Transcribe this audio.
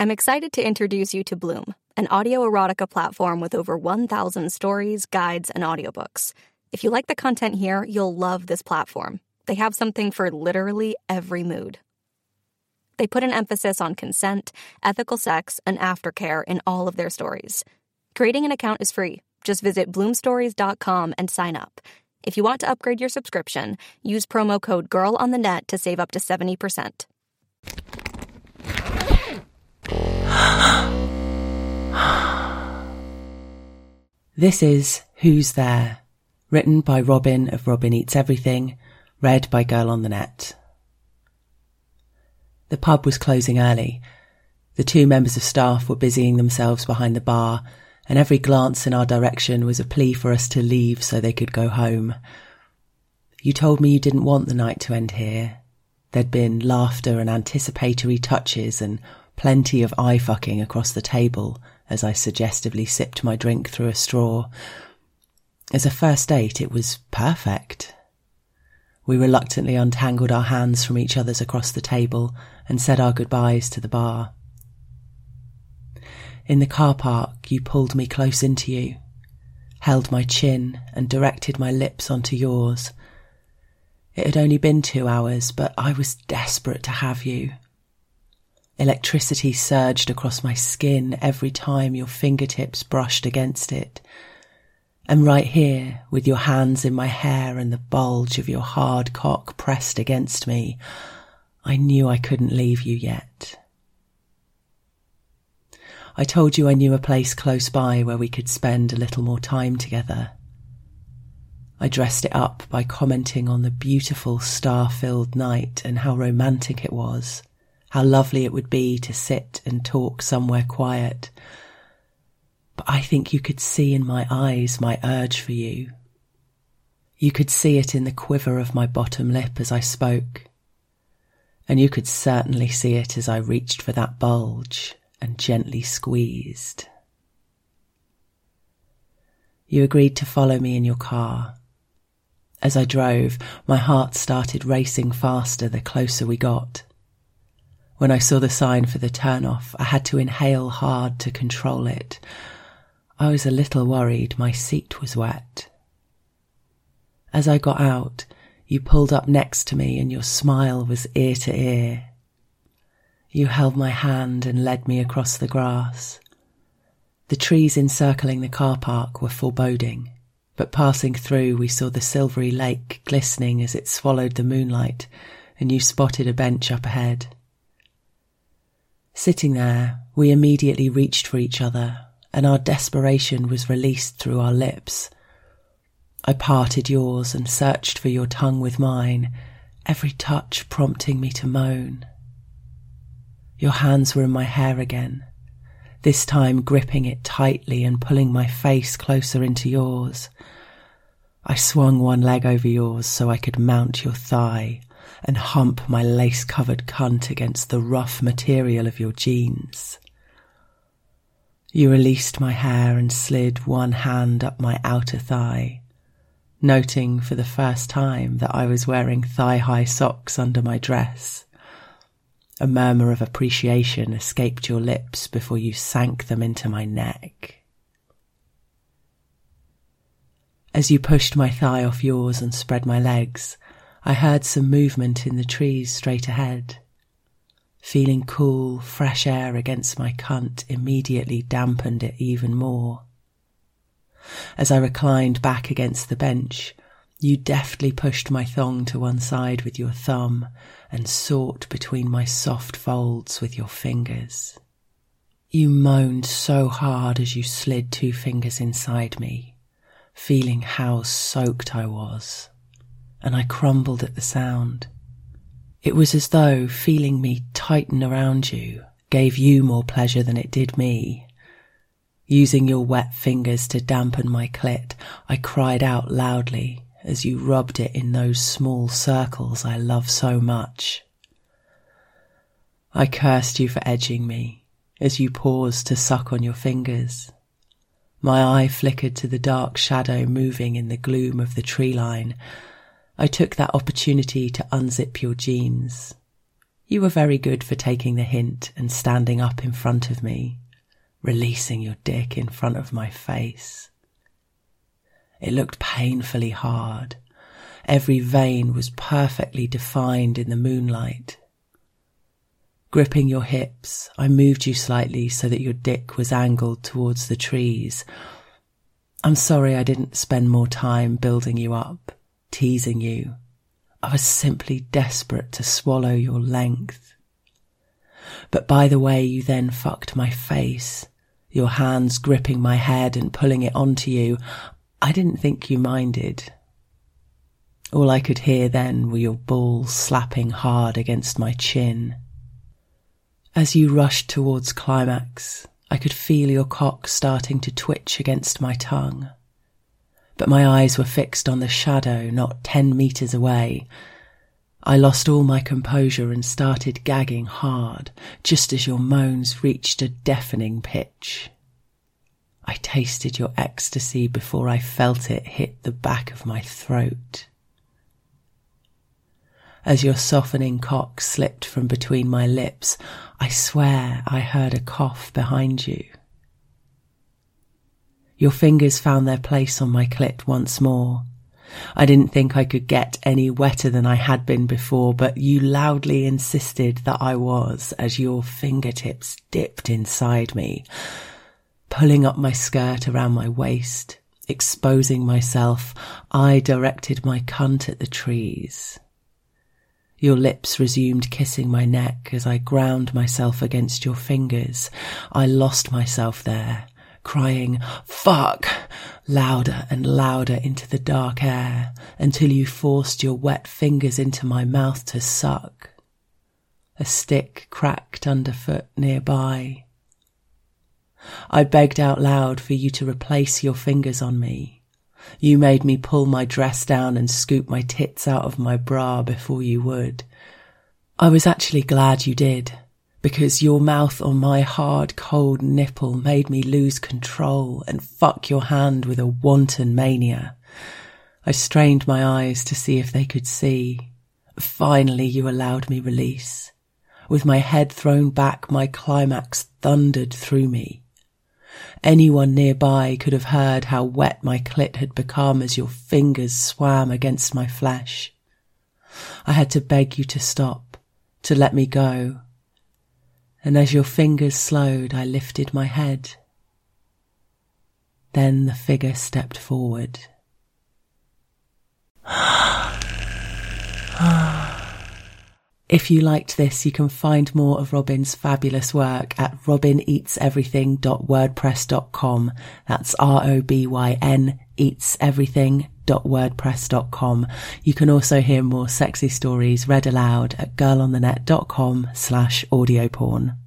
I'm excited to introduce you to Bloom, an audio erotica platform with over 1,000 stories, guides, and audiobooks. If you like the content here, you'll love this platform. They have something for literally every mood. They put an emphasis on consent, ethical sex, and aftercare in all of their stories. Creating an account is free. Just visit bloomstories.com and sign up. If you want to upgrade your subscription, use promo code GIRLONTHENET to save up to 70%. This is Who's There? Written by Robin of Robin Eats Everything, read by Girl on the Net. The pub was closing early. The two members of staff were busying themselves behind the bar, and every glance in our direction was a plea for us to leave so they could go home. You told me you didn't want the night to end here. There'd been laughter and anticipatory touches and plenty of eye-fucking across the table as I suggestively sipped my drink through a straw. As a first date, it was perfect. We reluctantly untangled our hands from each other's across the table and said our goodbyes to the bar. In the car park, you pulled me close into you, held my chin and directed my lips onto yours. It had only been 2 hours, but I was desperate to have you. Electricity surged across my skin every time your fingertips brushed against it. And right here, with your hands in my hair and the bulge of your hard cock pressed against me, I knew I couldn't leave you yet. I told you I knew a place close by where we could spend a little more time together. I dressed it up by commenting on the beautiful star-filled night and how romantic it was, how lovely it would be to sit and talk somewhere quiet. But I think you could see in my eyes my urge for you. You could see it in the quiver of my bottom lip as I spoke. And you could certainly see it as I reached for that bulge and gently squeezed. You agreed to follow me in your car. As I drove, my heart started racing faster the closer we got. When I saw the sign for the turn-off, I had to inhale hard to control it. I was a little worried my seat was wet. As I got out, you pulled up next to me and your smile was ear to ear. You held my hand and led me across the grass. The trees encircling the car park were foreboding, but passing through we saw the silvery lake glistening as it swallowed the moonlight, and you spotted a bench up ahead. Sitting there, we immediately reached for each other, and our desperation was released through our lips. I parted yours and searched for your tongue with mine, every touch prompting me to moan. Your hands were in my hair again, this time gripping it tightly and pulling my face closer into yours. I swung one leg over yours so I could mount your thigh and hump my lace-covered cunt against the rough material of your jeans. You released my hair and slid one hand up my outer thigh, noting for the first time that I was wearing thigh-high socks under my dress. A murmur of appreciation escaped your lips before you sank them into my neck. As you pushed my thigh off yours and spread my legs, I heard some movement in the trees straight ahead. Feeling cool, fresh air against my cunt immediately dampened it even more. As I reclined back against the bench, you deftly pushed my thong to one side with your thumb and sought between my soft folds with your fingers. You moaned so hard as you slid 2 fingers inside me, feeling how soaked I was, and I crumbled at the sound. It was as though feeling me tighten around you gave you more pleasure than it did me. Using your wet fingers to dampen my clit, I cried out loudly as you rubbed it in those small circles I love so much. I cursed you for edging me as you paused to suck on your fingers. My eye flickered to the dark shadow moving in the gloom of the tree line. I took that opportunity to unzip your jeans. You were very good for taking the hint and standing up in front of me, releasing your dick in front of my face. It looked painfully hard. Every vein was perfectly defined in the moonlight. Gripping your hips, I moved you slightly so that your dick was angled towards the trees. I'm sorry I didn't spend more time building you up, teasing you. I was simply desperate to swallow your length. But by the way you then fucked my face, your hands gripping my head and pulling it onto you, I didn't think you minded. All I could hear then were your balls slapping hard against my chin. As you rushed towards climax, I could feel your cock starting to twitch against my tongue. But my eyes were fixed on the shadow not 10 meters away. I lost all my composure and started gagging hard, just as your moans reached a deafening pitch. I tasted your ecstasy before I felt it hit the back of my throat. As your softening cock slipped from between my lips, I swear I heard a cough behind you. Your fingers found their place on my clit once more. I didn't think I could get any wetter than I had been before, but you loudly insisted that I was as your fingertips dipped inside me, pulling up my skirt around my waist, exposing myself. I directed my cunt at the trees. Your lips resumed kissing my neck as I ground myself against your fingers. I lost myself there, crying, "Fuck!" louder and louder into the dark air until you forced your wet fingers into my mouth to suck. A stick cracked underfoot nearby. I begged out loud for you to replace your fingers on me. You made me pull my dress down and scoop my tits out of my bra before you would. I was actually glad you did, because your mouth on my hard, cold nipple made me lose control and fuck your hand with a wanton mania. I strained my eyes to see if they could see. Finally, you allowed me release. With my head thrown back, my climax thundered through me. Anyone nearby could have heard how wet my clit had become as your fingers swam against my flesh. I had to beg you to stop, to let me go. And as your fingers slowed, I lifted my head. Then the figure stepped forward. If you liked this, you can find more of Robin's fabulous work at robineatseverything.wordpress.com. That's ROBYN eatseverything.wordpress.com. You can also hear more sexy stories read aloud at girlonthenet.com/audioporn.